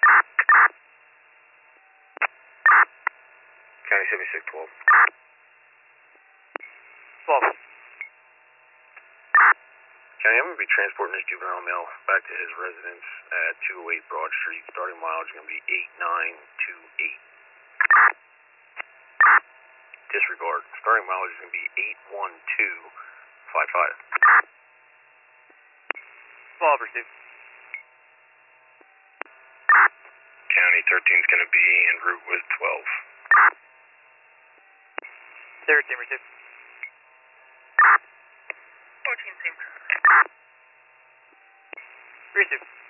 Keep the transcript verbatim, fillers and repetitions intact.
County seventy-six twelve. twelve. County, I'm going to be transporting this juvenile male back to his residence at two oh eight Broad Street. Starting mileage is going to be eight nine two eight. Disregard. Starting mileage is going to be eight one two five five. twelve received. County thirteen is going to be en route with twelve. thirteen received. fourteen same. Received.